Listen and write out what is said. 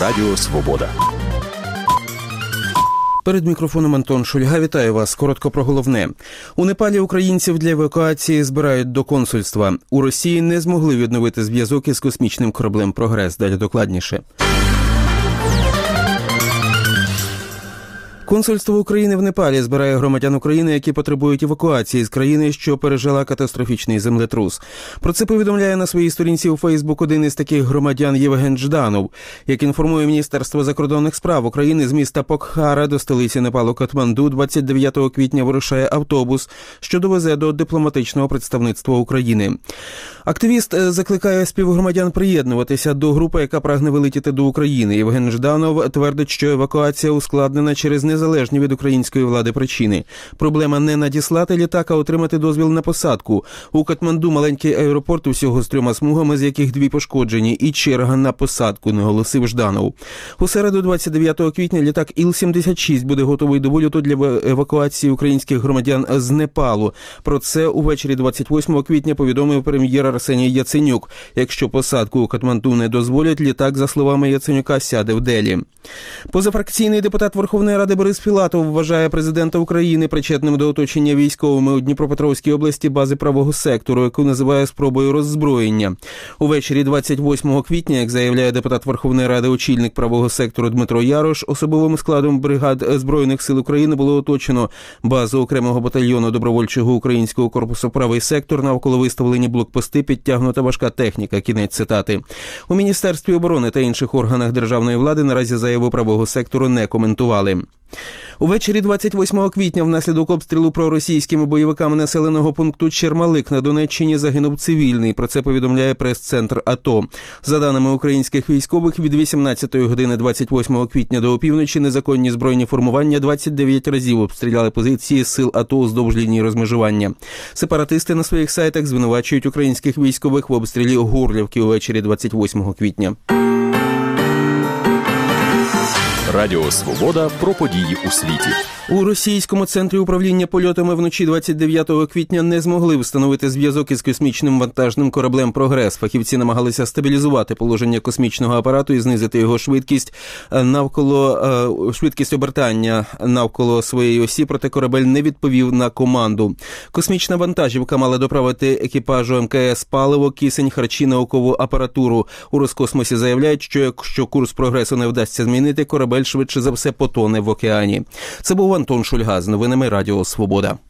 Радіо Свобода. Перед мікрофоном Антон Шульга. Вітаю вас. Коротко про головне. У Непалі українців для евакуації збирають до консульства. У Росії не змогли відновити зв'язок із космічним кораблем «Прогрес». Далі докладніше. Консульство України в Непалі збирає громадян України, які потребують евакуації з країни, що пережила катастрофічний землетрус. Про це повідомляє на своїй сторінці у Фейсбук один із таких громадян Євген Жданов. Як інформує Міністерство закордонних справ України, з міста Покхара до столиці Непалу Катманду 29 квітня вирушає автобус, що довезе до дипломатичного представництва України. Активіст закликає співгромадян приєднуватися до групи, яка прагне вилетіти до України. Євген Жданов твердить, що евакуація ускладнена через незалежні від української влади причини. Проблема не надіслати літак, а отримати дозвіл на посадку. У Катманду маленький аеропорт усього з 3 смугами, з яких 2 пошкоджені, і черга на посадку, наголосив Жданов. У середу 29 квітня літак Іл-76 буде готовий до вильоту для евакуації українських громадян з Непалу. Про це увечері 28 квітня повідомив прем'єр Арсеній Яценюк. Якщо посадку у Катманду не дозволять, літак, за словами Яценюка, сяде в Делі. Позафракційний депутат Верховної Ради Борис Філатов вважає президента України причетним до оточення військовими у Дніпропетровській області бази правого сектору, яку називає спробою роззброєння. Увечері 28 квітня, як заявляє депутат Верховної Ради, очільник правого сектору Дмитро Ярош, особовим складом бригад Збройних сил України було оточено базу окремого батальйону добровольчого українського корпусу «Правий сектор», навколо виставлені блокпости, підтягнута важка техніка. Кінець цитати. У Міністерстві оборони та інших органах державної влади наразі заяву правого сектору не коментували. Увечері 28 квітня внаслідок обстрілу проросійськими бойовиками населеного пункту Чермалик на Донеччині загинув цивільний. Про це повідомляє прес-центр АТО. За даними українських військових, від 18 години 28 квітня до опівночі незаконні збройні формування 29 разів обстріляли позиції сил АТО уздовж лінії розмежування. Сепаратисти на своїх сайтах звинувачують українських військових в обстрілі Горлівки увечері 28 квітня. Радіо Свобода про події у світі. У російському центрі управління польотами вночі 29 квітня не змогли встановити зв'язок із космічним вантажним кораблем «Прогрес». Фахівці намагалися стабілізувати положення космічного апарату і знизити його швидкість обертання навколо своєї осі, проте корабель не відповів на команду. Космічна вантажівка мала доправити екіпажу МКС паливо, кисень, харчі, наукову апаратуру. У Роскосмосі заявляють, що якщо курс «Прогресу» не вдасться змінити, корабель швидше за все потоне в океані. Це був Антон Шульга з новинами Радіо Свобода.